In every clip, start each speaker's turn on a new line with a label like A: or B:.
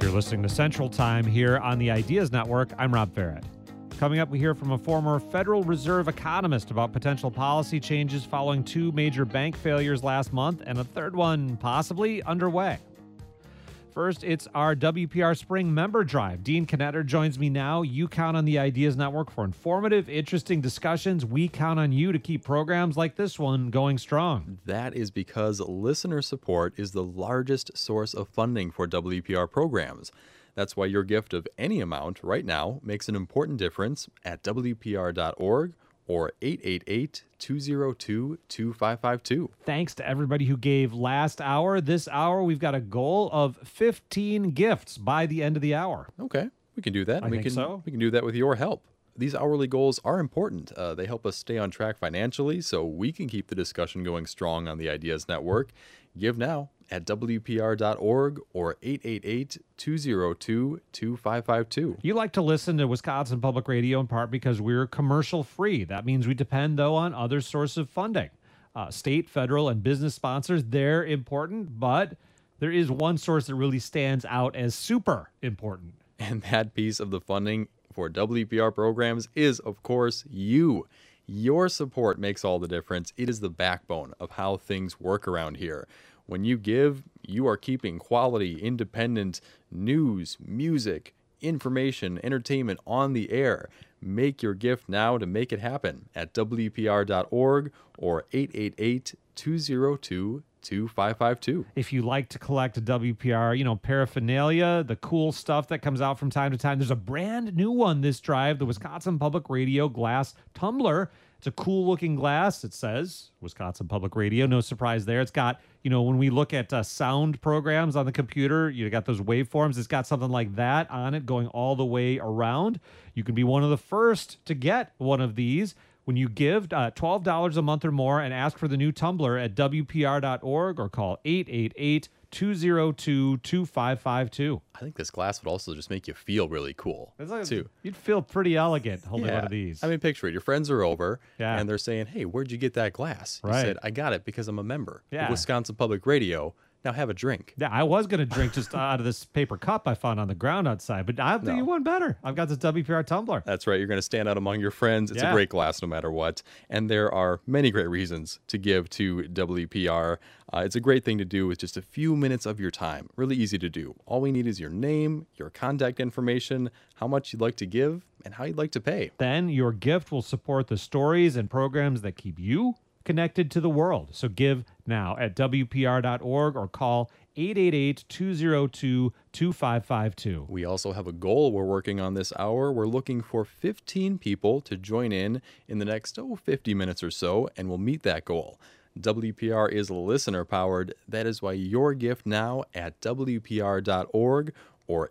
A: You're listening to Central Time here on the Ideas Network. I'm Rob Farrett. Coming up, we hear from a former Federal Reserve economist about potential policy changes following two major bank failures last month, and a third one possibly underway. First, it's our WPR Spring Member Drive. Dean Knetter joins me now. You count on the Ideas Network for informative, interesting discussions. We count on you to keep programs like this one going strong.
B: That is because listener support is the largest source of funding for WPR programs. That's why your gift of any amount right now makes an important difference at WPR.org or 888-202-2552.
A: Thanks to everybody who gave last hour. This hour, we've got a goal of 15 gifts by the end of the hour.
B: Okay, we can do that.
A: I think so.
B: We can do that with your help. These hourly goals are important. They help us stay on track financially so we can keep the discussion going strong on the Ideas Network. Give now at WPR.org or 888-202-2552.
A: You like to listen to Wisconsin Public Radio in part because we're commercial free. That means we depend, though, on other sources of funding. State, federal, and business sponsors, they're important, but there is one source that really stands out as super important.
B: And that piece of the funding for WPR programs is, of course, you. Your support makes all the difference. It is the backbone of how things work around here. When you give, you are keeping quality, independent news, music, information, entertainment on the air. Make your gift now to make it happen at WPR.org or 888-202-2552.
A: If you like to collect WPR, paraphernalia, the cool stuff that comes out from time to time, there's a brand new one this drive, the Wisconsin Public Radio glass tumbler. It's a cool-looking glass. It says Wisconsin Public Radio. No surprise there. It's got, when we look at sound programs on the computer, you got those waveforms. It's got something like that on it going all the way around. You can be one of the first to get one of these when you give $12 a month or more and ask for the new tumbler at WPR.org or call 888-202-2552.
B: I think this glass would also just make you feel really cool, too.
A: You'd feel pretty elegant holding one of these.
B: I mean, picture it. Your friends are over, and they're saying, hey, where'd you get that glass? You
A: Right.
B: said, I got it because I'm a member
A: Yeah.
B: of Wisconsin Public Radio. Now have a drink.
A: Yeah, I was going to drink just out of this paper cup I found on the ground outside, but I'll do you one better. I've got this WPR tumbler.
B: That's right. You're going to stand out among your friends. It's a great glass no matter what. And there are many great reasons to give to WPR. It's a great thing to do with just a few minutes of your time. Really easy to do. All we need is your name, your contact information, how much you'd like to give, and how you'd like to pay.
A: Then your gift will support the stories and programs that keep you connected to the world. So give now at WPR.org or call 888-202-2552.
B: We also have a goal we're working on this hour. We're looking for 15 people to join in the next 50 minutes or so, and we'll meet that goal. WPR is listener-powered. That is why your gift now at WPR.org or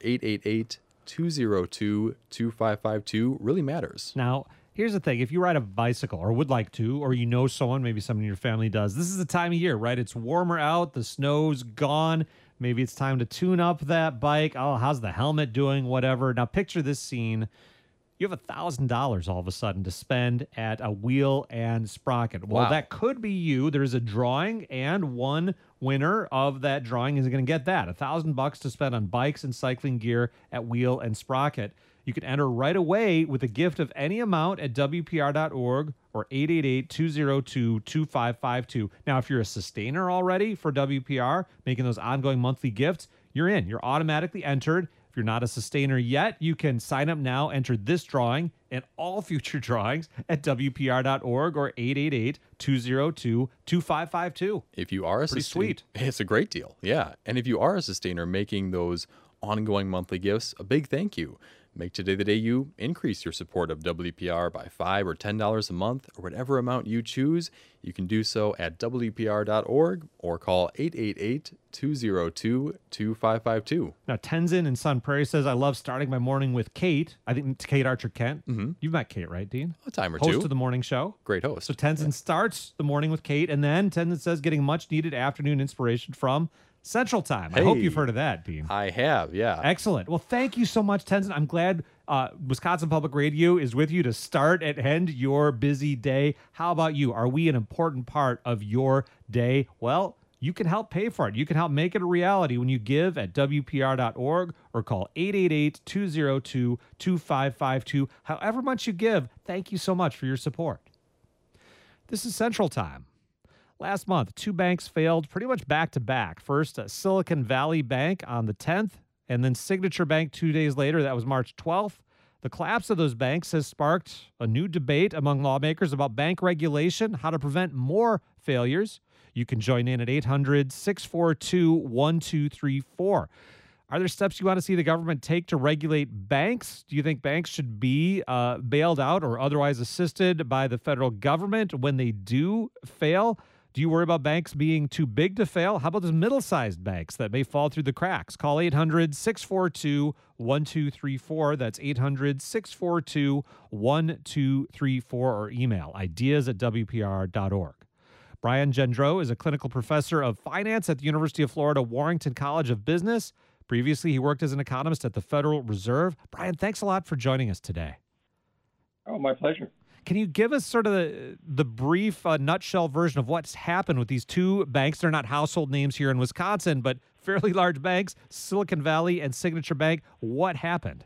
B: 888-202-2552 really matters.
A: Now, here's the thing. If you ride a bicycle or would like to, or someone, maybe someone in your family does, this is the time of year, right? It's warmer out. The snow's gone. Maybe it's time to tune up that bike. Oh, how's the helmet doing? Whatever. Now, picture this scene. You have $1,000 all of a sudden to spend at a Wheel and Sprocket. Well, that could be you. There's a drawing, and one winner of that drawing is going to get that. $1,000 to spend on bikes and cycling gear at Wheel and Sprocket. You can enter right away with a gift of any amount at WPR.org or 888-202-2552. Now, if you're a sustainer already for WPR, making those ongoing monthly gifts, you're in. You're automatically entered. If you're not a sustainer yet, you can sign up now, enter this drawing and all future drawings at WPR.org or 888-202-2552.
B: If you are a
A: Pretty sweet.
B: It's a great deal, yeah. And if you are a sustainer making those ongoing monthly gifts, a big thank you. Make today the day you increase your support of WPR by $5 or $10 a month, or whatever amount you choose. You can do so at WPR.org or call 888-202-2552.
A: Now, Tenzin in Sun Prairie says, I love starting my morning with Kate. I think it's Kate Archer-Kent. Mm-hmm. You've met Kate, right, Dean?
B: A time or
A: host
B: two.
A: Host of the morning show.
B: Great host.
A: So Tenzin starts the morning with Kate, and then Tenzin says, getting much needed afternoon inspiration from Central Time.
B: Hey,
A: I hope you've heard of that, Dean.
B: I have, yeah.
A: Excellent. Well, thank you so much, Tenzin. I'm glad Wisconsin Public Radio is with you to start and end your busy day. How about you? Are we an important part of your day? Well, You can help pay for it. You can help make it a reality when you give at WPR.org or call 888-202-2552. However much you give, thank you so much for your support. This is Central Time. Last month, two banks failed pretty much back to back. First, Silicon Valley Bank on the 10th, and then Signature Bank 2 days later. That was March 12th. The collapse of those banks has sparked a new debate among lawmakers about bank regulation, how to prevent more failures. You can join in at 800-642-1234. Are there steps you want to see the government take to regulate banks? Do you think banks should be bailed out or otherwise assisted by the federal government when they do fail? Do you worry about banks being too big to fail? How about those middle-sized banks that may fall through the cracks? Call 800-642-1234. That's 800-642-1234 or email ideas@wpr.org. Brian Gendreau is a clinical professor of finance at the University of Florida Warrington College of Business. Previously, he worked as an economist at the Federal Reserve. Brian, thanks a lot for joining us today.
C: Oh, my pleasure.
A: Can you give us sort of the brief nutshell version of what's happened with these two banks? They're not household names here in Wisconsin, but fairly large banks, Silicon Valley and Signature Bank. What happened?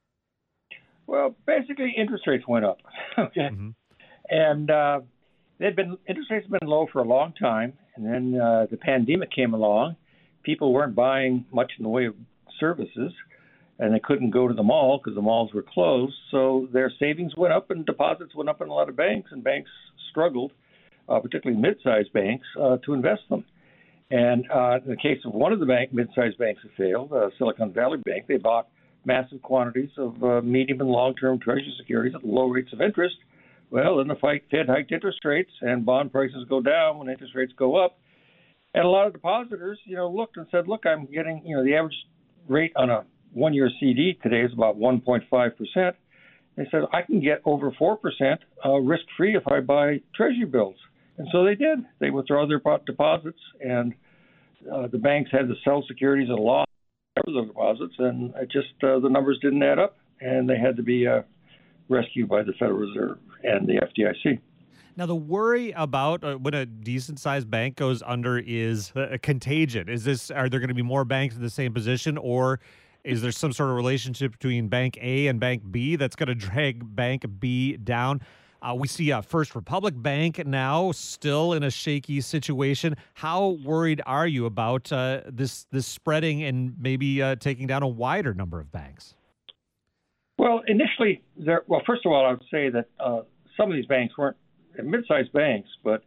C: Well, basically, interest rates went up. Okay.
A: Mm-hmm.
C: And interest rates have been low for a long time. And then the pandemic came along. People weren't buying much in the way of services, and they couldn't go to the mall because the malls were closed. So their savings went up and deposits went up in a lot of banks, and banks struggled, particularly mid-sized banks, to invest them. And in the case of one of the mid-sized banks that failed, Silicon Valley Bank, they bought massive quantities of medium and long-term treasury securities at low rates of interest. Well, then the Fed hiked interest rates, and bond prices go down when interest rates go up. And a lot of depositors, looked and said, look, I'm getting, the average rate on a one-year CD today is about 1.5%. They said, I can get over 4% risk-free if I buy treasury bills. And so they did. They withdraw their deposits, and the banks had to sell securities at a loss for those deposits, and the numbers didn't add up, and they had to be rescued by the Federal Reserve and the FDIC.
A: Now, the worry about when a decent-sized bank goes under is a contagion. Are there going to be more banks in the same position, or is there some sort of relationship between Bank A and Bank B that's going to drag Bank B down? We see First Republic Bank now still in a shaky situation. How worried are you about this spreading and maybe taking down a wider number of banks?
C: Well, initially, first of all, I would say that some of these banks weren't mid-sized banks, but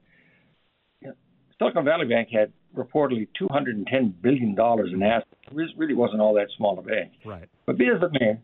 C: Silicon Valley Bank had reportedly $210 billion in assets. It really wasn't all that small a bank.
A: Right.
C: But be as it may,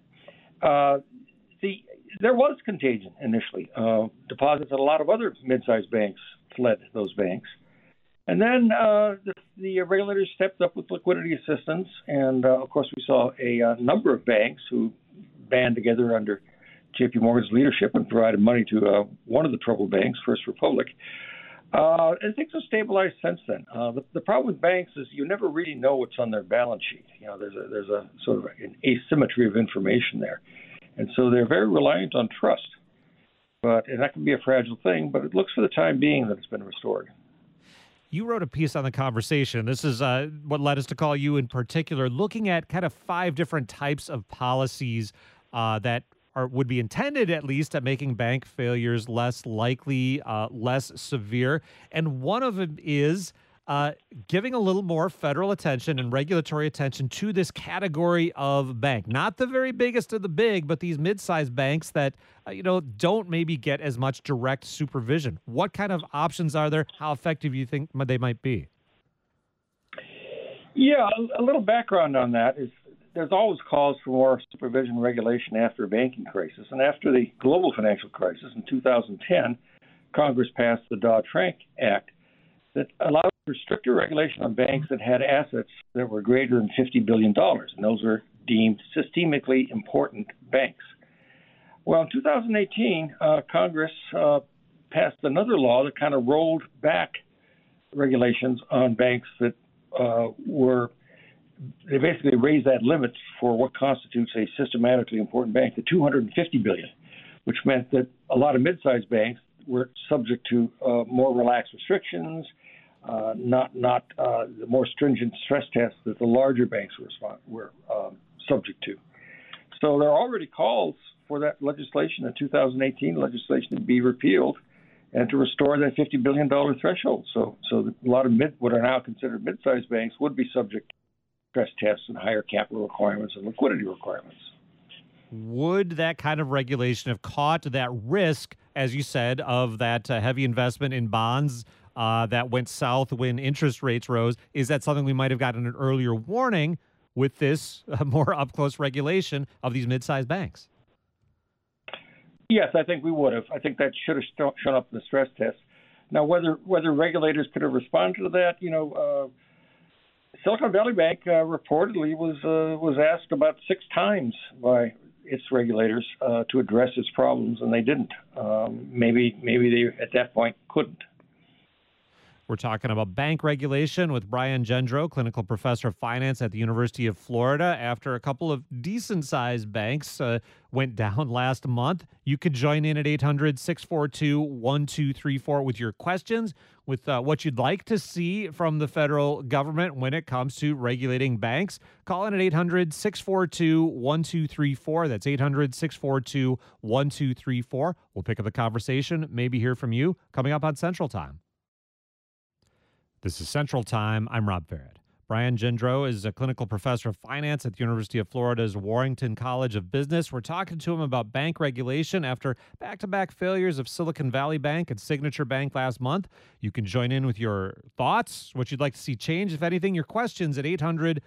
C: there was contagion initially. Deposits at a lot of other mid-sized banks fled those banks. And then the regulators stepped up with liquidity assistance. And, of course, we saw a number of banks who band together under J.P. Morgan's leadership and provided money to one of the troubled banks, First Republic. And things have stabilized since then. The problem with banks is you never really know what's on their balance sheet. There's a sort of an asymmetry of information there. And so they're very reliant on trust. And that can be a fragile thing, but it looks for the time being that it's been restored.
A: You wrote a piece on The Conversation. This is what led us to call you in particular, looking at kind of 5 different types of policies that would be intended, at least, at making bank failures less likely, less severe. And one of them is giving a little more federal attention and regulatory attention to this category of bank. Not the very biggest of the big, but these mid-sized banks that, don't maybe get as much direct supervision. What kind of options are there? How effective do you think they might be?
C: Yeah, a little background on that is there's always calls for more supervision and regulation after a banking crisis. And after the global financial crisis in 2010, Congress passed the Dodd-Frank Act that allowed for stricter regulation on banks that had assets that were greater than $50 billion. And those were deemed systemically important banks. Well, in 2018, Congress passed another law that kind of rolled back regulations on banks that they basically raised that limit for what constitutes a systematically important bank to $250 billion, which meant that a lot of mid-sized banks were subject to more relaxed restrictions. not the more stringent stress tests that the larger banks were subject to. So there are already calls for that legislation, the 2018 legislation, to be repealed and to restore that $50 billion threshold. So a lot of what are now considered mid-sized banks would be subject to stress tests and higher capital requirements and liquidity requirements.
A: Would that kind of regulation have caught that risk, as you said, of that heavy investment in bonds that went south when interest rates rose? Is that something we might have gotten an earlier warning with this more up-close regulation of these mid-sized banks?
C: Yes, I think we would have. I think that should have shown up in the stress test. Now, whether regulators could have responded to that, Silicon Valley Bank reportedly was asked about 6 times by its regulators to address its problems, and they didn't. Maybe they at that point couldn't.
A: We're talking about bank regulation with Brian Gendreau, clinical professor of finance at the University of Florida. After a couple of decent-sized banks went down last month, you could join in at 800-642-1234 with your questions, with what you'd like to see from the federal government when it comes to regulating banks. Call in at 800-642-1234. That's 800-642-1234. We'll pick up the conversation, maybe hear from you, coming up on Central Time. This is Central Time. I'm Rob Farrett. Brian Gendreau is a clinical professor of finance at the University of Florida's Warrington College of Business. We're talking to him about bank regulation after back-to-back failures of Silicon Valley Bank and Signature Bank last month. You can join in with your thoughts, what you'd like to see change, if anything, your questions at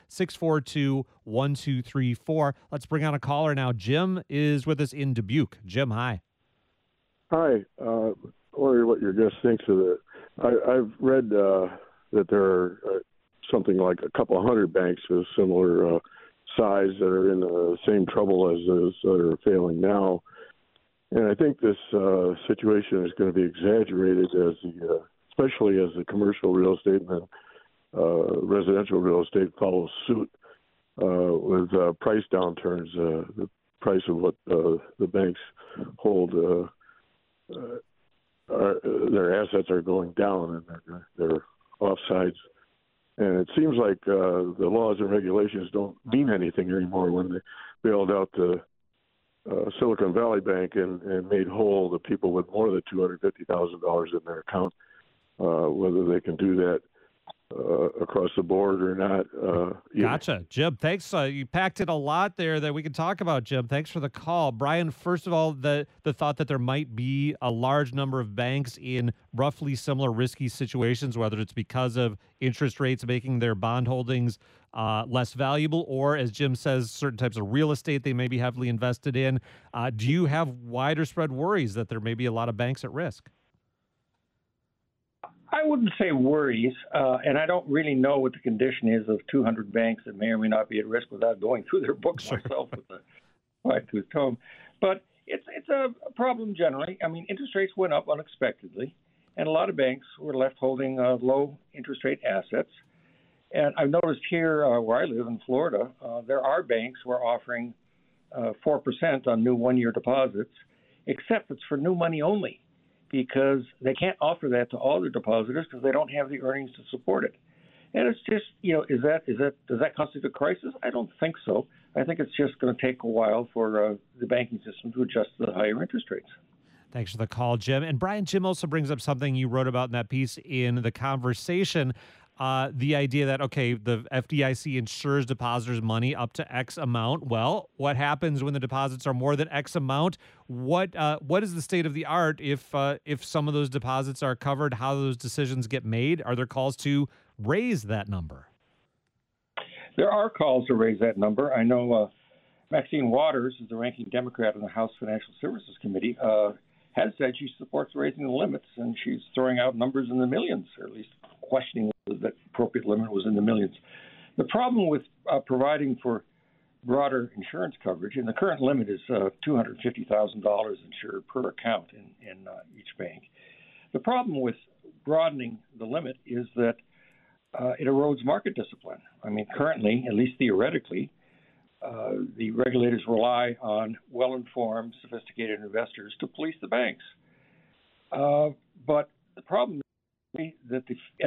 A: 800-642-1234. Let's bring on a caller now. Jim is with us in Dubuque. Jim, hi.
D: Hi. I wonder what your guest thinks of it. I've read that there are something like a couple hundred banks of similar size that are in the same trouble as those that are failing now. And I think this situation is going to be exaggerated especially as the commercial real estate and residential real estate follows suit with price downturns. The price of what the banks hold, their assets are going down and they're offsides. And it seems like the laws and regulations don't mean anything anymore when they bailed out the Silicon Valley Bank and made whole the people with more than $250,000 in their account, whether they can do that across the board or not.
A: Gotcha. Jim, thanks. You packed in a lot there that we can talk about, Jim. Thanks for the call. Brian, first of all, the thought that there might be a large number of banks in roughly similar risky situations, whether it's because of interest rates making their bond holdings less valuable, or, as Jim says, certain types of real estate they may be heavily invested in. Do you have wider spread worries that there may be a lot of banks at risk?
C: I wouldn't say worries, and I don't really know what the condition is of 200 banks that may or may not be at risk without going through their books myself with a fine-tooth comb. But it's a problem generally. I mean, interest rates went up unexpectedly, and a lot of banks were left holding low interest rate assets. And I've noticed here where I live in Florida, there are banks who are offering 4% on new one-year deposits, except it's for new money only, because they can't offer that to all their depositors because they don't have the earnings to support it. And it's just, does that constitute a crisis? I don't think so. I think it's just going to take a while for the banking system to adjust to the higher interest rates.
A: Thanks for the call, Jim. And Brian, Jim also brings up something you wrote about in that piece in The Conversation. The idea that, okay, the FDIC insures depositors' money up to X amount. Well, what happens when the deposits are more than X amount? What is the state of the art if some of those deposits are covered? How those decisions get made? Are there calls to raise that number?
C: There are calls to raise that number. I know Maxine Waters is the ranking Democrat on the House Financial Services Committee. Has said she supports raising the limits, and she's throwing out numbers in the millions, or at least questioning whether that appropriate limit was in the millions. The problem with providing for broader insurance coverage, and the current limit is $250,000 insured per account in each bank. The problem with broadening the limit is that it erodes market discipline. I mean, currently, at least theoretically, the regulators rely on well-informed, sophisticated investors to police the banks. But the problem is that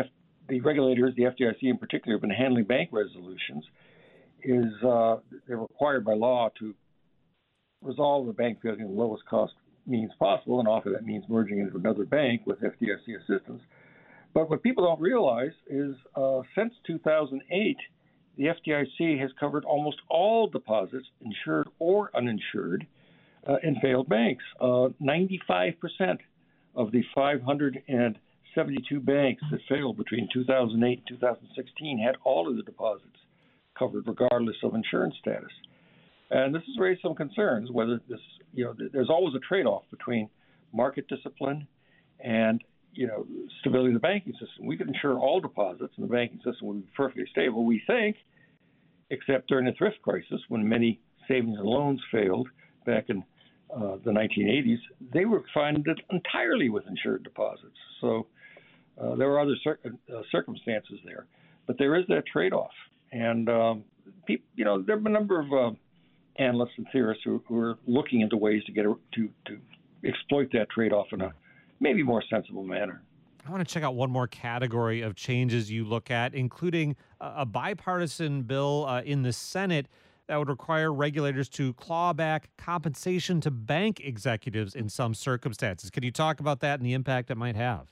C: the regulators, the FDIC in particular, have been handling bank resolutions is they're required by law to resolve the bank failure in the lowest cost means possible, and often that means merging into another bank with FDIC assistance. But what people don't realize is since 2008, the FDIC has covered almost all deposits, insured or uninsured, in failed banks. 95% of the 572 banks that failed between 2008 and 2016 had all of the deposits covered, regardless of insurance status. And this has raised some concerns whether this, there's always a trade-off between market discipline and, stability of the banking system. We could insure all deposits and the banking system would be perfectly stable, we think, except during the thrift crisis when many savings and loans failed back in the 1980s. They were funded entirely with insured deposits. So there were other circumstances there. But there is that trade-off. And, there have been a number of analysts and theorists who are looking into ways to to exploit that trade-off in a maybe more sensible manner.
A: I want to check out one more category of changes you look at, including a bipartisan bill in the Senate that would require regulators to claw back compensation to bank executives in some circumstances. Can you talk about that and the impact it might have?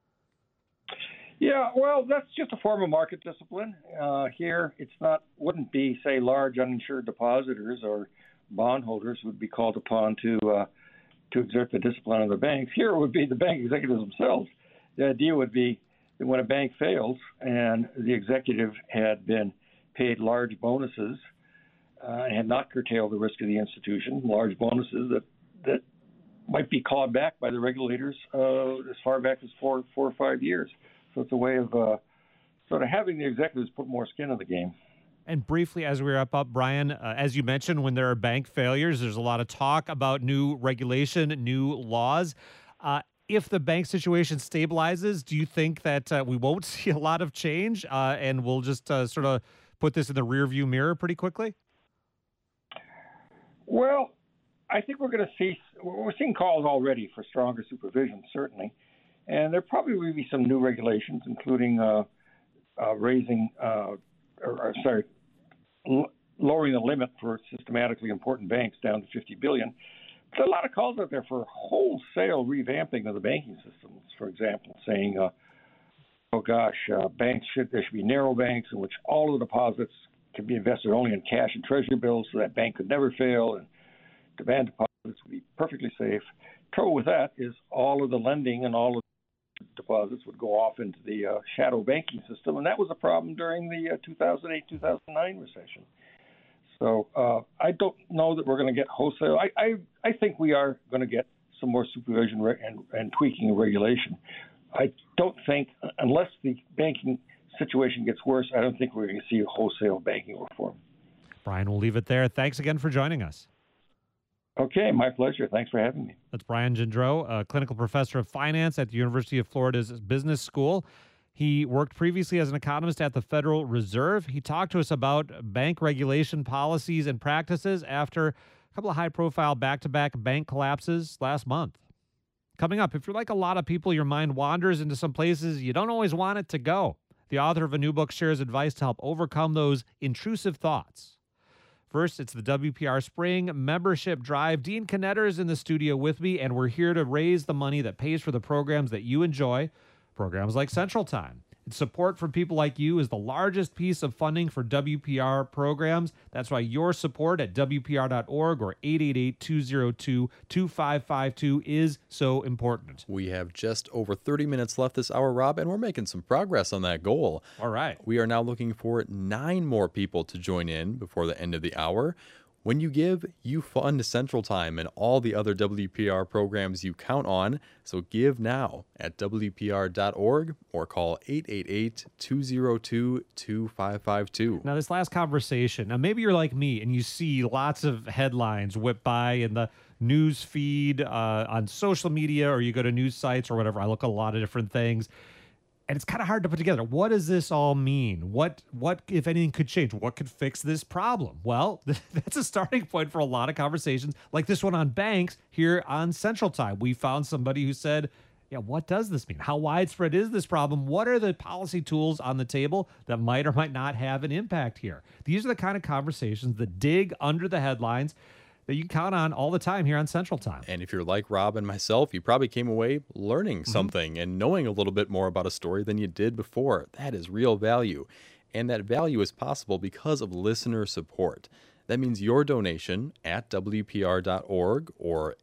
C: Yeah, well, that's just a form of market discipline. Here, wouldn't be, say, large uninsured depositors or bondholders who would be called upon to exert the discipline of the banks. Here, it would be the bank executives themselves. The idea would be that when a bank fails and the executive had been paid large bonuses and had not curtailed the risk of the institution, large bonuses that might be clawed back by the regulators as far back as 4 or 5 years. So it's a way of sort of having the executives put more skin in the game.
A: And briefly, as we wrap up, Brian, as you mentioned, when there are bank failures, there's a lot of talk about new regulation, new laws. If the bank situation stabilizes, do you think that we won't see a lot of change and we'll just sort of put this in the rearview mirror pretty quickly?
C: Well, I think we're seeing calls already for stronger supervision, certainly. And there probably will be some new regulations, including lowering the limit for systematically important banks down to $50 billion. There are a lot of calls out there for wholesale revamping of the banking systems, for example, saying, there should be narrow banks in which all of the deposits can be invested only in cash and treasury bills so that bank could never fail, and demand deposits would be perfectly safe. Trouble with that is all of the lending and all of the deposits would go off into the shadow banking system, and that was a problem during the 2008-2009 recession. So I don't know that we're going to get wholesale. I think we are going to get some more supervision and tweaking of regulation. I don't think, unless the banking situation gets worse, I don't think we're going to see a wholesale banking reform.
A: Brian, we'll leave it there. Thanks again for joining us.
C: Okay, my pleasure. Thanks for having me.
A: That's Brian Gendreau, a clinical professor of finance at the University of Florida's Business School. He worked previously as an economist at the Federal Reserve. He talked to us about bank regulation policies and practices after a couple of high-profile back-to-back bank collapses last month. Coming up, if you're like a lot of people, your mind wanders into some places you don't always want it to go. The author of a new book shares advice to help overcome those intrusive thoughts. First, it's the WPR Spring Membership Drive. Dean Knetter is in the studio with me, and we're here to raise the money that pays for the programs that you enjoy, programs like Central Time. And support from people like you is the largest piece of funding for WPR programs. That's why your support at WPR.org or 888-202-2552 is so important.
B: We have just over 30 minutes left this hour, Rob, and we're making some progress on that goal.
A: All right.
B: We are now looking for 9 more people to join in before the end of the hour. When you give, you fund Central Time and all the other WPR programs you count on. So give now at WPR.org or call 888-202-2552.
A: Now, this last conversation, now maybe you're like me and you see lots of headlines whip by in the news feed on social media, or you go to news sites or whatever. I look at a lot of different things. And it's kind of hard to put together. What does this all mean? What, if anything, could change? What could fix this problem? Well, that's a starting point for a lot of conversations like this one on banks here on Central Time. We found somebody who said, Yeah, what does this mean? How widespread is this problem? What are the policy tools on the table that might or might not have an impact here? These are the kind of conversations that dig under the headlines that you count on all the time here on Central Time.
B: And if you're like Rob and myself, you probably came away learning something and knowing a little bit more about a story than you did before. That is real value. And that value is possible because of listener support. That means your donation at WPR.org or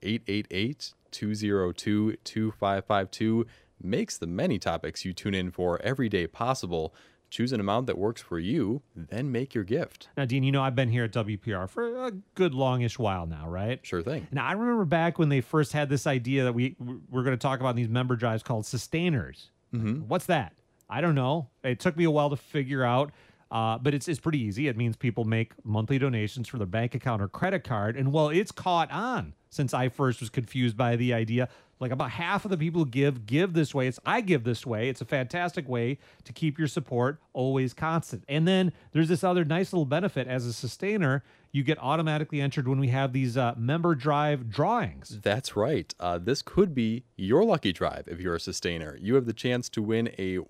B: 888-202-2552 makes the many topics you tune in for every day possible. Choose an amount that works for you, then make your gift.
A: Now, Dean, I've been here at WPR for a good longish while now, right?
B: Sure thing.
A: Now, I remember back when they first had this idea that we're going to talk about in these member drives called sustainers. What's that? I don't know. It took me a while to figure out, but it's pretty easy. It means people make monthly donations for their bank account or credit card. And, well, it's caught on since I first was confused by the idea. Like about half of the people who give this way. I give this way. It's a fantastic way to keep your support always constant. And then there's this other nice little benefit. As a sustainer, you get automatically entered when we have these member drive drawings.
B: That's right. This could be your lucky drive if you're a sustainer. You have the chance to win a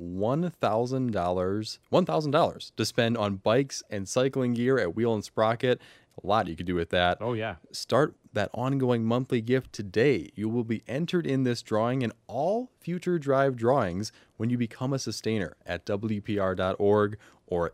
B: $1,000 to spend on bikes and cycling gear at Wheel and Sprocket. A lot you could do with that.
A: Oh, yeah.
B: Start that ongoing monthly gift today. You will be entered in this drawing and all future drive drawings when you become a sustainer at WPR.org or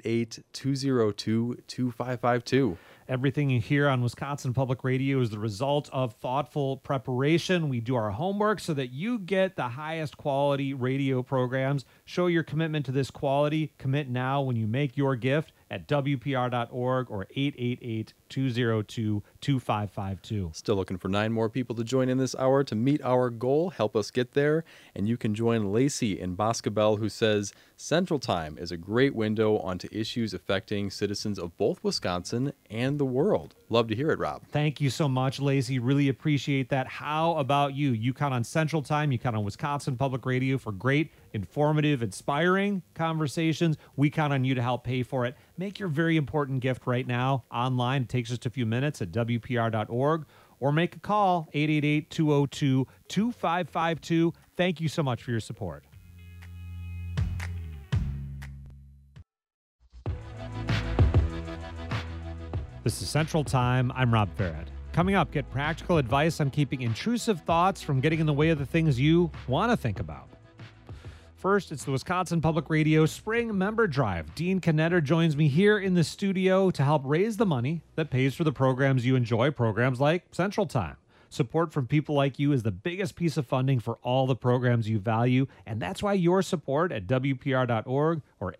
B: 888-202-2552.
A: Everything you hear on Wisconsin Public Radio is the result of thoughtful preparation. We do our homework so that you get the highest quality radio programs. Show your commitment to this quality. Commit now when you make your gift at WPR.org or 888-202-2552.
B: Still looking for 9 more people to join in this hour to meet our goal. Help us get there. And you can join Lacey in Boscobel, who says Central Time is a great window onto issues affecting citizens of both Wisconsin and the world. Love to hear it, Rob.
A: Thank you so much, Lacey. Really appreciate that. How about you? You count on Central Time. You count on Wisconsin Public Radio for great, informative, inspiring conversations. We count on you to help pay for it. Make your very important gift right now online. It takes just a few minutes at WPR.org or make a call, 888-202-2552. Thank you so much for your support. This is Central Time. I'm Rob Farrett. Coming up, get practical advice on keeping intrusive thoughts from getting in the way of the things you want to think about. First, it's the Wisconsin Public Radio Spring Member Drive. Dean Knetter joins me here in the studio to help raise the money that pays for the programs you enjoy, programs like Central Time. Support from people like you is the biggest piece of funding for all the programs you value, and that's why your support at WPR.org or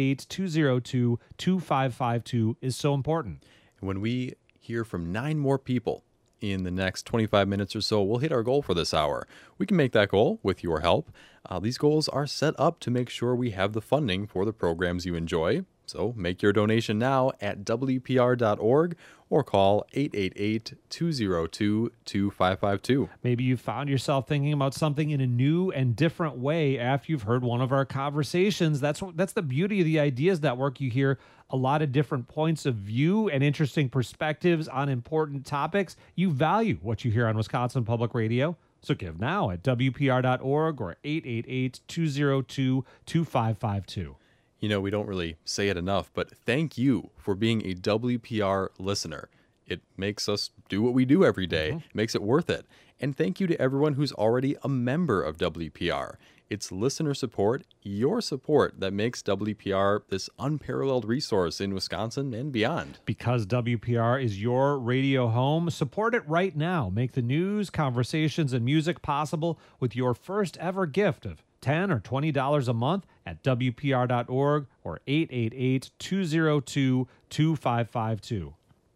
A: 888-202-2552 is so important.
B: When we hear from 9 more people in the next 25 minutes or so, we'll hit our goal for this hour. We can make that goal with your help. These goals are set up to make sure we have the funding for the programs you enjoy. So make your donation now at WPR.org or call 888-202-2552.
A: Maybe you found yourself thinking about something in a new and different way after you've heard one of our conversations. That's the beauty of the Ideas Network. You hear a lot of different points of view and interesting perspectives on important topics. You value what you hear on Wisconsin Public Radio. So give now at WPR.org or 888-202-2552.
B: You know, we don't really say it enough, but thank you for being a WPR listener. It makes us do what we do every day. It makes it worth it. And thank you to everyone who's already a member of WPR. It's listener support, your support, that makes WPR this unparalleled resource in Wisconsin and beyond.
A: Because WPR is your radio home, support it right now. Make the news, conversations, and music possible with your first ever gift of $10 or $20 a month at WPR.org or 888-202-2552.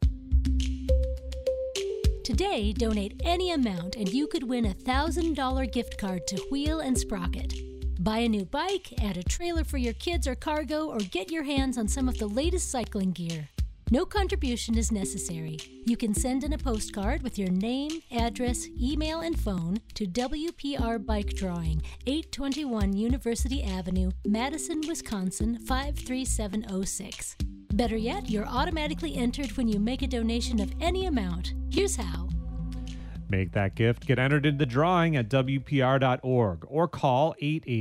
E: Today, donate any amount and you could win a $1,000 gift card to Wheel and Sprocket. Buy a new bike, add a trailer for your kids or cargo, or get your hands on some of the latest cycling gear. No contribution is necessary. You can send in a postcard with your name, address, email, and phone to WPR Bike Drawing, 821 University Avenue, Madison, Wisconsin, 53706. Better yet, you're automatically entered when you make a donation of any amount. Here's how.
A: Make that gift. Get entered into the drawing at WPR.org or call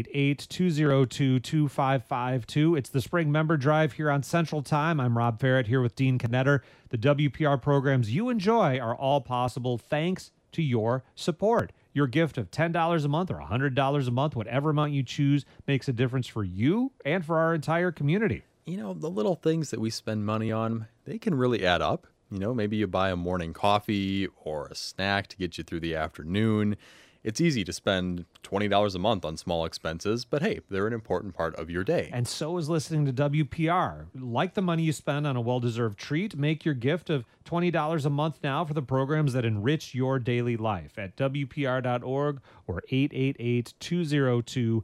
A: 888-202-2552. It's the Spring Member Drive here on Central Time. I'm Rob Ferret here with Dean Knetter. The WPR programs you enjoy are all possible thanks to your support. Your gift of $10 a month or $100 a month, whatever amount you choose, makes a difference for you and for our entire community.
B: You know, the little things that we spend money on, they can really add up. You know, maybe you buy a morning coffee or a snack to get you through the afternoon. It's easy to spend $20 a month on small expenses, but hey, they're an important part of your day.
A: And so is listening to WPR. Like the money you spend on a well-deserved treat, make your gift of $20 a month now for the programs that enrich your daily life at WPR.org or 888-202-2552.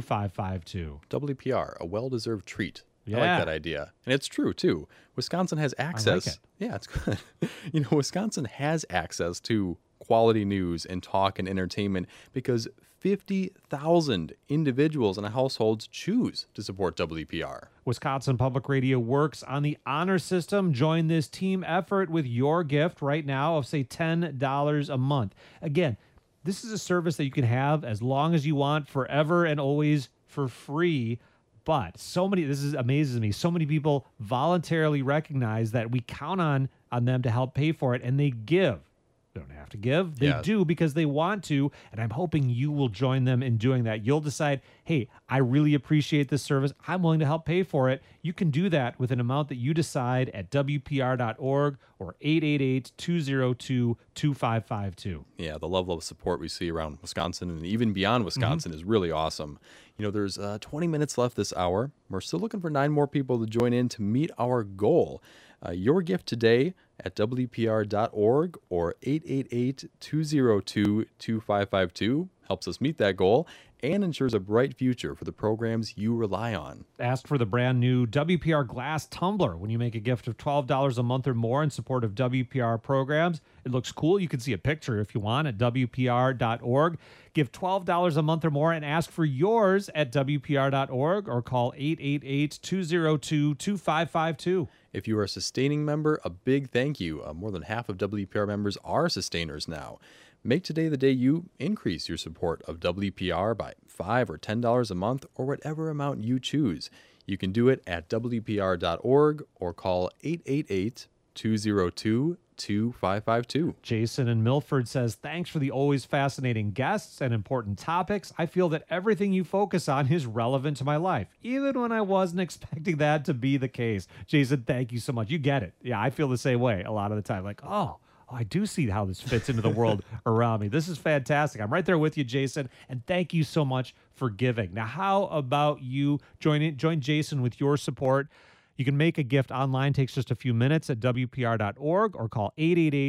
B: WPR, a well-deserved treat.
A: Yeah.
B: I like that idea. And it's true, too. Wisconsin has access.
A: I like it.
B: Yeah, it's good. You know, Wisconsin has access to quality news and talk and entertainment because 50,000 individuals and households choose to support WPR.
A: Wisconsin Public Radio works on the honor system. Join this team effort with your gift right now of, say, $10 a month. Again, this is a service that you can have as long as you want, forever and always for free. But this amazes me. So many people voluntarily recognize that we count on them to help pay for it, and they give. They don't have to give. They do because they want to, and I'm hoping you will join them in doing that. You'll decide, hey, I really appreciate this service. I'm willing to help pay for it. You can do that with an amount that you decide at WPR.org or 888-202-2552.
B: Yeah, the level of support we see around Wisconsin and even beyond Wisconsin is really awesome. You know, there's 20 minutes left this hour. We're still looking for 9 more people to join in to meet our goal. Your gift today at WPR.org or 888-202-2552 helps us meet that goal and ensures a bright future for the programs you rely on.
A: Ask for the brand new WPR glass tumbler when you make a gift of $12 a month or more in support of WPR programs. It looks cool. You can see a picture if you want at WPR.org. Give $12 a month or more and ask for yours at WPR.org or call 888-202-2552.
B: If you are a sustaining member, a big thank you. More than half of WPR members are sustainers now. Make today the day you increase your support of WPR by $5 or $10 a month or whatever amount you choose. You can do it at WPR.org or call 888-202-2552.
A: Jason in Milford says, thanks for the always fascinating guests and important topics. I feel that everything you focus on is relevant to my life, even when I wasn't expecting that to be the case. Jason, thank you so much. You get it. Yeah, I feel the same way a lot of the time. Like, oh, I do see how this fits into the world around me. This is fantastic. I'm right there with you, Jason, and thank you so much for giving. Now, how about you join Jason with your support? You can make a gift online. It takes just a few minutes at WPR.org or call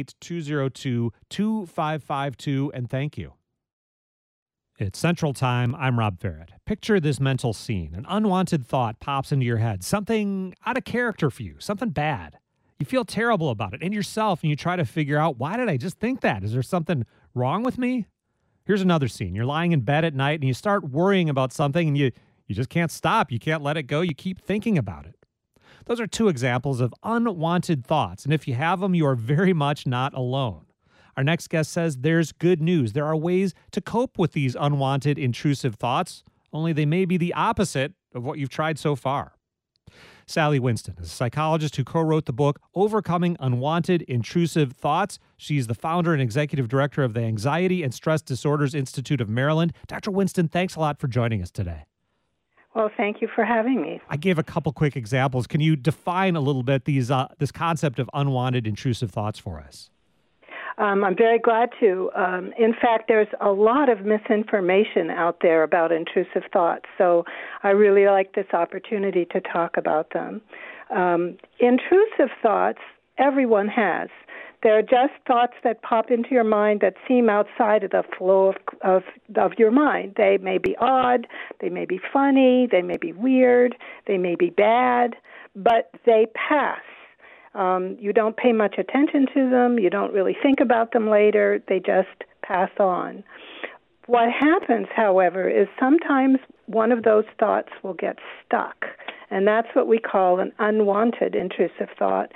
A: 888-202-2552, and thank you. It's Central Time. I'm Rob Ferret. Picture this mental scene. An unwanted thought pops into your head, something out of character for you, something bad. You feel terrible about it and yourself, and you try to figure out, why did I just think that? Is there something wrong with me? Here's another scene. You're lying in bed at night, and you start worrying about something, and you just can't stop. You can't let it go. You keep thinking about it. Those are 2 examples of unwanted thoughts, and if you have them, you are very much not alone. Our next guest says there's good news. There are ways to cope with these unwanted, intrusive thoughts, only they may be the opposite of what you've tried so far. Sally Winston is a psychologist who co-wrote the book Overcoming Unwanted Intrusive Thoughts. She's the founder and executive director of the Anxiety and Stress Disorders Institute of Maryland. Dr. Winston, thanks a lot for joining us today.
F: Well, thank you for having me.
A: I gave a couple quick examples. Can you define a little bit this concept of unwanted intrusive thoughts for us?
F: I'm very glad to. In fact, there's a lot of misinformation out there about intrusive thoughts, so I really like this opportunity to talk about them. Intrusive thoughts, everyone has. They're just thoughts that pop into your mind that seem outside of the flow of your mind. They may be odd, they may be funny, they may be weird, they may be bad, but they pass. You don't pay much attention to them. You don't really think about them later. They just pass on. What happens, however, is sometimes one of those thoughts will get stuck, and that's what we call an unwanted intrusive thought.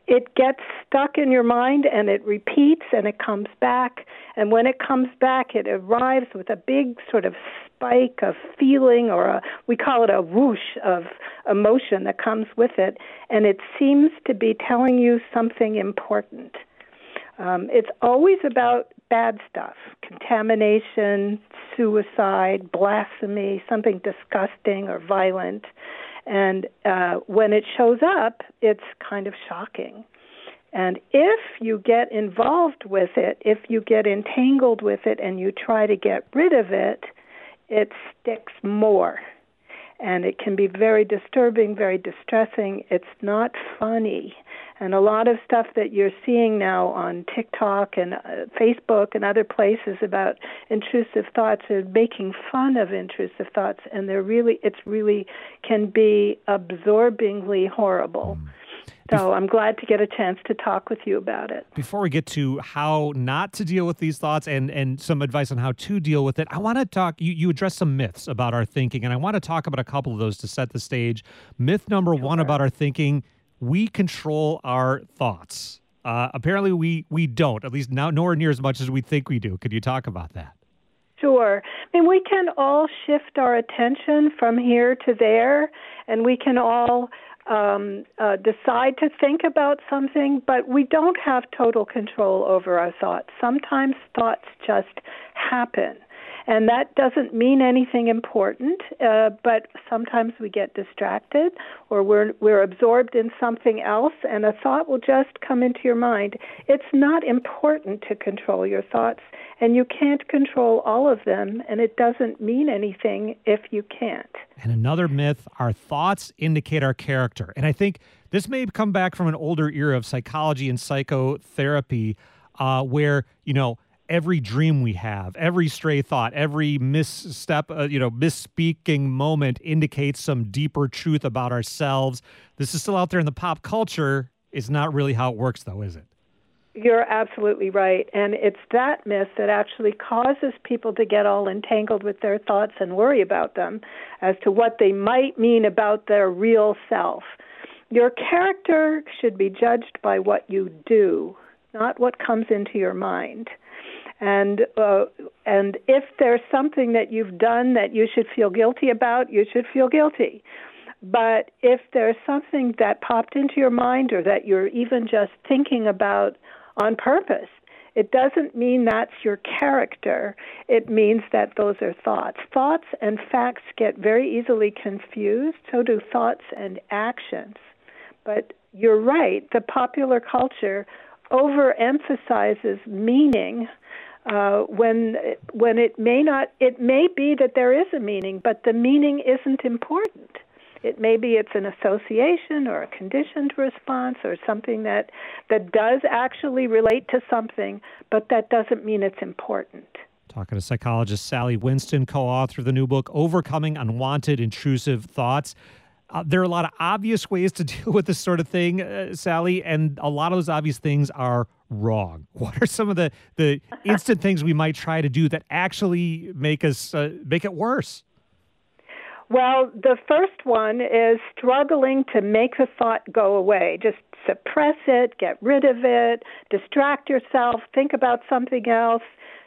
F: it gets stuck in your mind and it repeats and it comes back. And when it comes back, it arrives with a big sort of spike of feeling, or we call it a whoosh of emotion that comes with it. And it seems to be telling you something important. It's always about bad stuff: contamination, suicide, blasphemy, something disgusting or violent. And when it shows up, it's kind of shocking. And if you get involved with it, if you get entangled with it and you try to get rid of it, it sticks more. And it can be very disturbing, very distressing. It's not funny. And a lot of stuff that you're seeing now on TikTok and Facebook and other places about intrusive thoughts are making fun of intrusive thoughts, and it's really can be absorbingly horrible. So I'm glad to get a chance to talk with you about it.
A: Before we get to how not to deal with these thoughts and some advice on how to deal with it, I want to talk, you address some myths about our thinking, and I want to talk about a couple of those to set the stage. Myth number one about our thinking: we control our thoughts. Apparently we don't, at least now, nowhere near as much as we think we do. Could you talk about that?
F: Sure. I mean, we can all shift our attention from here to there, and we can all decide to think about something, but we don't have total control over our thoughts. Sometimes thoughts just happen. And that doesn't mean anything important, but sometimes we get distracted or we're absorbed in something else, and a thought will just come into your mind. It's not important to control your thoughts, and you can't control all of them, and it doesn't mean anything if you can't.
A: And another myth: our thoughts indicate our character. And I think this may come back from an older era of psychology and psychotherapy, where, every dream we have, every stray thought, every misstep, misspeaking moment indicates some deeper truth about ourselves. This is still out there in the pop culture. It's not really how it works, though, is it?
F: You're absolutely right. And it's that myth that actually causes people to get all entangled with their thoughts and worry about them as to what they might mean about their real self. Your character should be judged by what you do, not what comes into your mind. And if there's something that you've done that you should feel guilty about, you should feel guilty. But if there's something that popped into your mind or that you're even just thinking about on purpose, it doesn't mean that's your character. It means that those are thoughts. Thoughts and facts get very easily confused, so do thoughts and actions. But you're right, the popular culture overemphasizes meaning when it may be that there is a meaning, but the meaning isn't important. It may be it's an association or a conditioned response or something that does actually relate to something, but that doesn't mean it's important.
A: Talking to psychologist Sally Winston, co-author of the new book, Overcoming Unwanted Intrusive Thoughts. There are a lot of obvious ways to deal with this sort of thing, Sally, and a lot of those obvious things are wrong. What are some of the instant things we might try to do that actually make it worse?
F: Well, the first one is struggling to make the thought go away. Just suppress it, get rid of it, distract yourself, think about something else.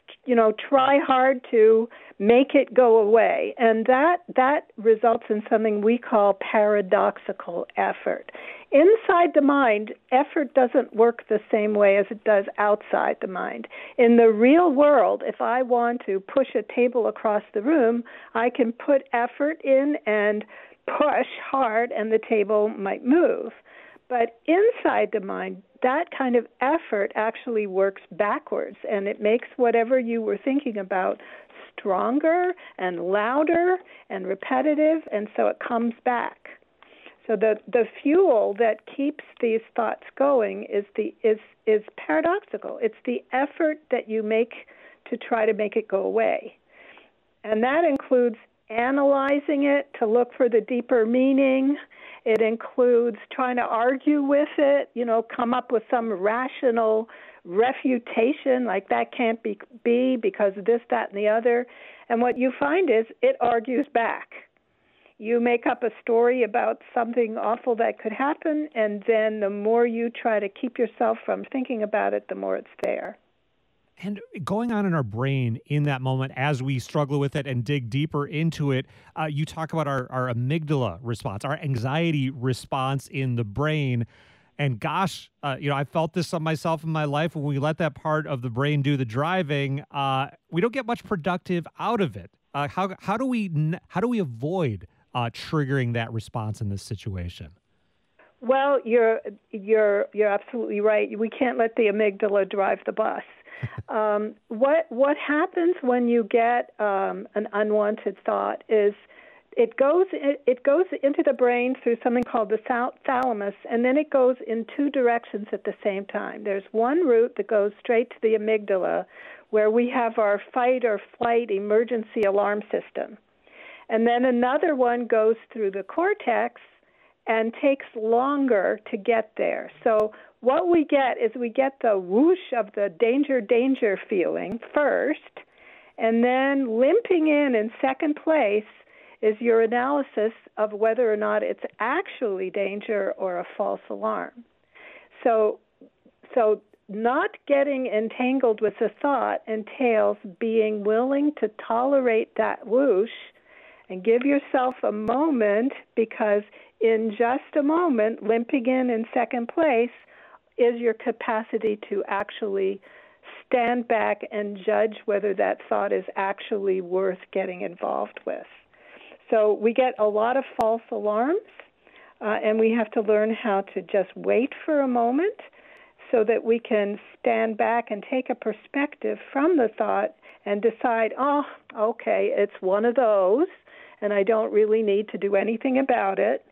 F: Try hard to make it go away. And that results in something we call paradoxical effort. Inside the mind, effort doesn't work the same way as it does outside the mind. In the real world, if I want to push a table across the room, I can put effort in and push hard, and the table might move. But inside the mind, that kind of effort actually works backwards, and it makes whatever you were thinking about stronger and louder and repetitive, and so it comes back. So the fuel that keeps these thoughts going is paradoxical. It's the effort that you make to try to make it go away. And that includes analyzing it to look for the deeper meaning. It includes trying to argue with it, come up with some rational refutation, like that can't be because of this, that, and the other. And what you find is it argues back. you make up a story about something awful that could happen, and then the more you try to keep yourself from thinking about it, the more it's there.
A: And going on in our brain in that moment as we struggle with it and dig deeper into it, you talk about our amygdala response, our anxiety response in the brain. And gosh, I felt this on myself in my life. When we let that part of the brain do the driving, we don't get much productive out of it. How do we avoid triggering that response in this situation?
F: Well, you're absolutely right. We can't let the amygdala drive the bus. What happens when you get an unwanted thought is it goes into the brain through something called the thalamus, and then it goes in two directions at the same time. There's one route that goes straight to the amygdala, where we have our fight or flight emergency alarm system, and then another one goes through the cortex and takes longer to get there. So what we get is we get the whoosh of the danger feeling first, and then limping in second place is your analysis of whether or not it's actually danger or a false alarm. So not getting entangled with the thought entails being willing to tolerate that whoosh and give yourself a moment, because in just a moment, limping in second place is your capacity to actually stand back and judge whether that thought is actually worth getting involved with. So we get a lot of false alarms, and we have to learn how to just wait for a moment so that we can stand back and take a perspective from the thought and decide, oh, okay, it's one of those, and I don't really need to do anything about it.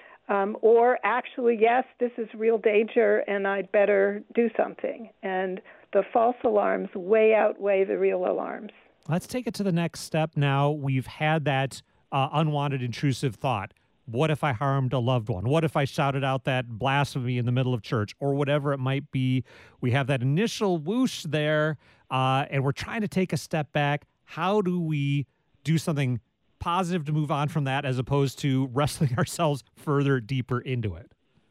F: Or actually, yes, this is real danger, and I'd better do something. And the false alarms way outweigh the real alarms.
A: Let's take it to the next step now. We've had that unwanted, intrusive thought. What if I harmed a loved one? What if I shouted out that blasphemy in the middle of church, or whatever it might be? We have that initial whoosh there, and we're trying to take a step back. How do we do something positive to move on from that, as opposed to wrestling ourselves further deeper into it?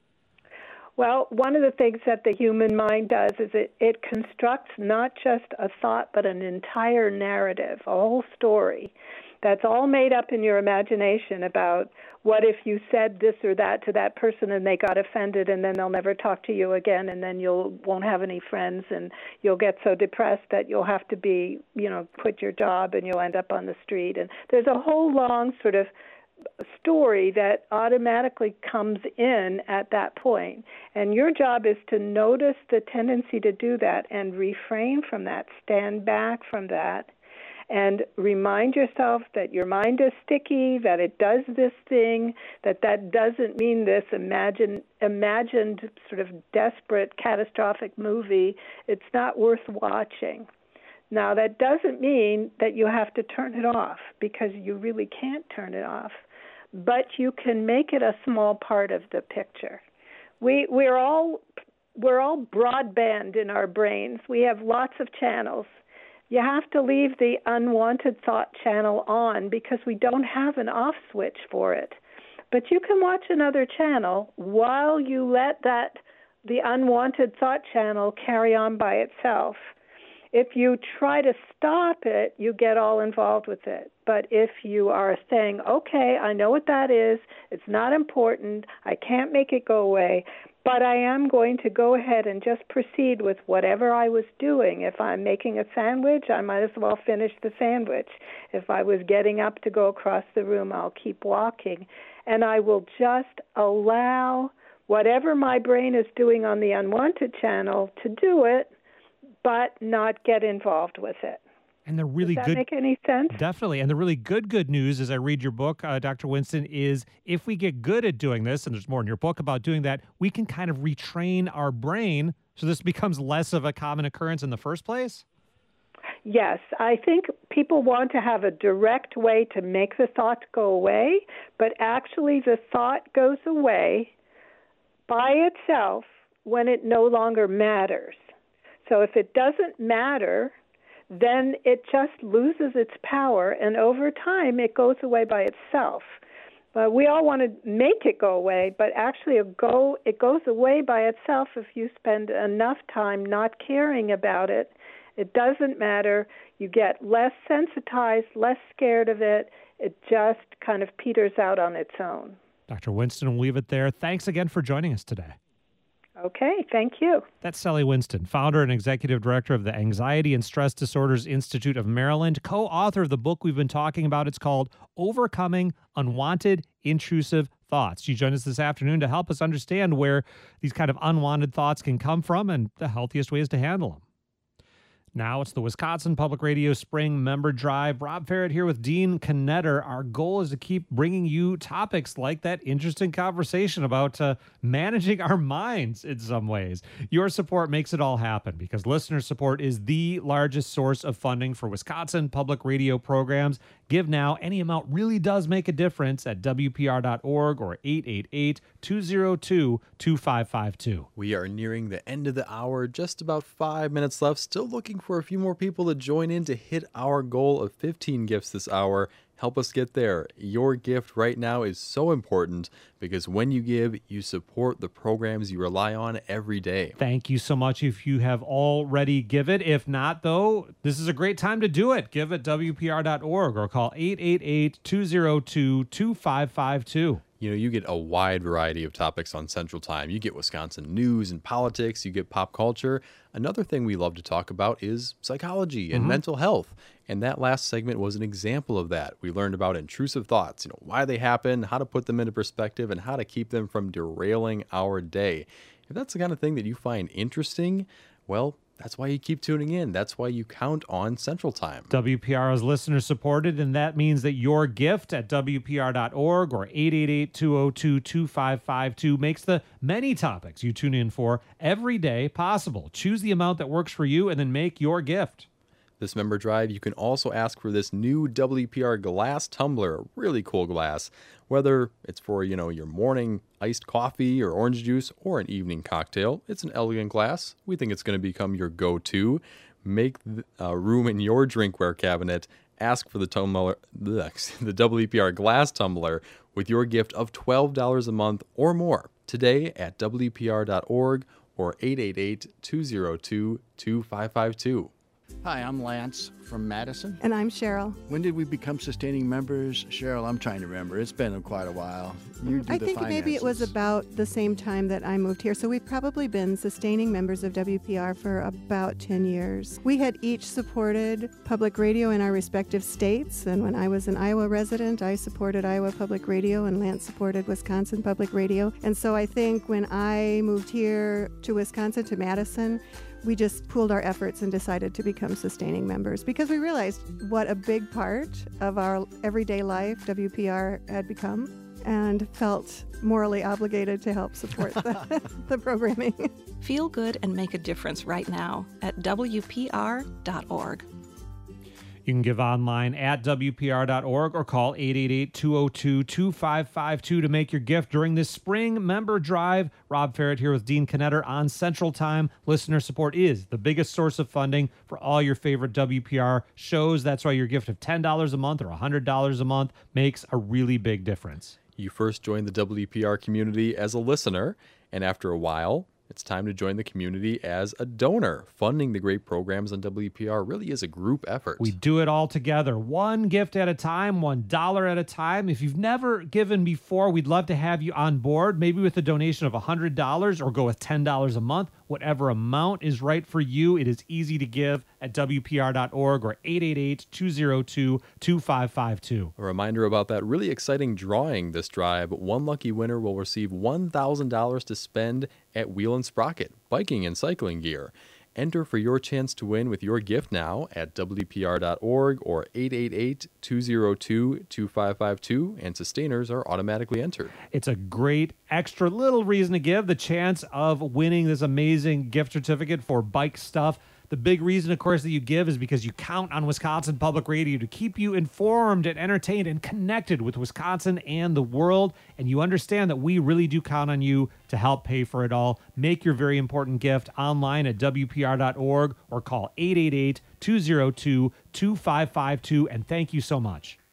F: Well, one of the things that the human mind does is it constructs not just a thought, but an entire narrative, a whole story that's all made up in your imagination about what if you said this or that to that person and they got offended, and then they'll never talk to you again, and then won't have any friends, and you'll get so depressed that you'll have to quit your job, and you'll end up on the street. And there's a whole long sort of story that automatically comes in at that point. And your job is to notice the tendency to do that and refrain from that, stand back from that, and remind yourself that your mind is sticky, that it does this thing, that doesn't mean this imagined sort of desperate, catastrophic movie. It's not worth watching. Now, that doesn't mean that you have to turn it off, because you really can't turn it off, but you can make it a small part of the picture. We're all broadband in our brains. We have lots of channels. You have to leave the unwanted thought channel on, because we don't have an off switch for it. But you can watch another channel while you let the unwanted thought channel carry on by itself. If you try to stop it, you get all involved with it. But if you are saying, okay, I know what that is, it's not important, I can't make it go away, but I am going to go ahead and just proceed with whatever I was doing. If I'm making a sandwich, I might as well finish the sandwich. If I was getting up to go across the room, I'll keep walking. And I will just allow whatever my brain is doing on the unwanted channel to do it, but not get involved with it.
A: And the really
F: Does that make any sense?
A: Definitely. And the really good news, as I read your book, Dr. Winston, is if we get good at doing this, and there's more in your book about doing that, we can kind of retrain our brain so this becomes less of a common occurrence in the first place?
F: Yes. I think people want to have a direct way to make the thought go away, but actually the thought goes away by itself when it no longer matters. So if it doesn't matter, then it just loses its power, and over time it goes away by itself. But we all want to make it go away, but actually it goes away by itself if you spend enough time not caring about it. It doesn't matter. You get less sensitized, less scared of it. It just kind of peters out on its own.
A: Dr. Winston, we'll leave it there. Thanks again for joining us today.
F: Okay, thank you.
A: That's Sally Winston, founder and executive director of the Anxiety and Stress Disorders Institute of Maryland, co-author of the book we've been talking about. It's called Overcoming Unwanted Intrusive Thoughts. She joined us this afternoon to help us understand where these kind of unwanted thoughts can come from and the healthiest ways to handle them. Now it's the Wisconsin Public Radio Spring Member Drive. Rob Ferret here with Dean Knetter. Our goal is to keep bringing you topics like that interesting conversation about managing our minds in some ways. Your support makes it all happen because listener support is the largest source of funding for Wisconsin Public Radio programs. Give now. Any amount really does make a difference at WPR.org or 888-202-2552.
B: We are nearing the end of the hour, just about 5 minutes left. Still looking for a few more people to join in to hit our goal of 15 gifts this hour. Help us get there. Your gift right now is so important because when you give, you support the programs you rely on every day.
A: Thank you so much if you have already given. If not, though, this is a great time to do it. Give at WPR.org or call 888-202-2552.
B: You know, you get a wide variety of topics on Central Time. You get Wisconsin news and politics. You get pop culture. Another thing we love to talk about is psychology and mental health. And that last segment was an example of that. We learned about intrusive thoughts, why they happen, how to put them into perspective, and how to keep them from derailing our day. If that's the kind of thing that you find interesting, well, that's why you keep tuning in. That's why you count on Central Time.
A: WPR is listener supported, and that means that your gift at WPR.org or 888-202-2552 makes the many topics you tune in for every day possible. Choose the amount that works for you and then make your gift.
B: This member drive, you can also ask for this new WPR glass tumbler, a really cool glass, whether it's for, your morning iced coffee or orange juice or an evening cocktail. It's an elegant glass. We think it's going to become your go-to. Make room in your drinkware cabinet. Ask for the WPR glass tumbler with your gift of $12 a month or more today at WPR.org or 888-202-2552.
G: Hi, I'm Lance from Madison.
H: And I'm Cheryl.
G: When did we become sustaining members? Cheryl, I'm trying to remember. It's been quite a while. You do
H: I
G: the
H: think maybe it was
G: finances.
H: about the same time that I moved here. So we've probably been sustaining members of WPR for about 10 years. We had each supported public radio in our respective states. And when I was an Iowa resident, I supported Iowa Public Radio and Lance supported Wisconsin Public Radio. And so I think when I moved here to Wisconsin, to Madison, we just pooled our efforts and decided to become sustaining members because we realized what a big part of our everyday life WPR had become and felt morally obligated to help support the programming.
I: Feel good and make a difference right now at WPR.org.
A: You can give online at WPR.org or call 888-202-2552 to make your gift during this spring member drive. Rob Ferret here with Dean Knetter on Central Time. Listener support is the biggest source of funding for all your favorite WPR shows. That's why your gift of $10 a month or $100 a month makes a really big difference.
B: You first joined the WPR community as a listener, and after a while, it's time to join the community as a donor. Funding the great programs on WPR really is a group effort.
A: We do it all together, one gift at a time, $1 at a time. If you've never given before, we'd love to have you on board, maybe with a donation of $100 or go with $10 a month. Whatever amount is right for you, it is easy to give at WPR.org or 888-202-2552.
B: A reminder about that really exciting drawing this drive. One lucky winner will receive $1,000 to spend at Wheel and Sprocket, biking and cycling gear. Enter for your chance to win with your gift now at WPR.org or 888-202-2552, and sustainers are automatically entered.
A: It's a great extra little reason to give, the chance of winning this amazing gift certificate for bike stuff. The big reason, of course, that you give is because you count on Wisconsin Public Radio to keep you informed and entertained and connected with Wisconsin and the world. And you understand that we really do count on you to help pay for it all. Make your very important gift online at WPR.org or call 888-202-2552. And thank you so much.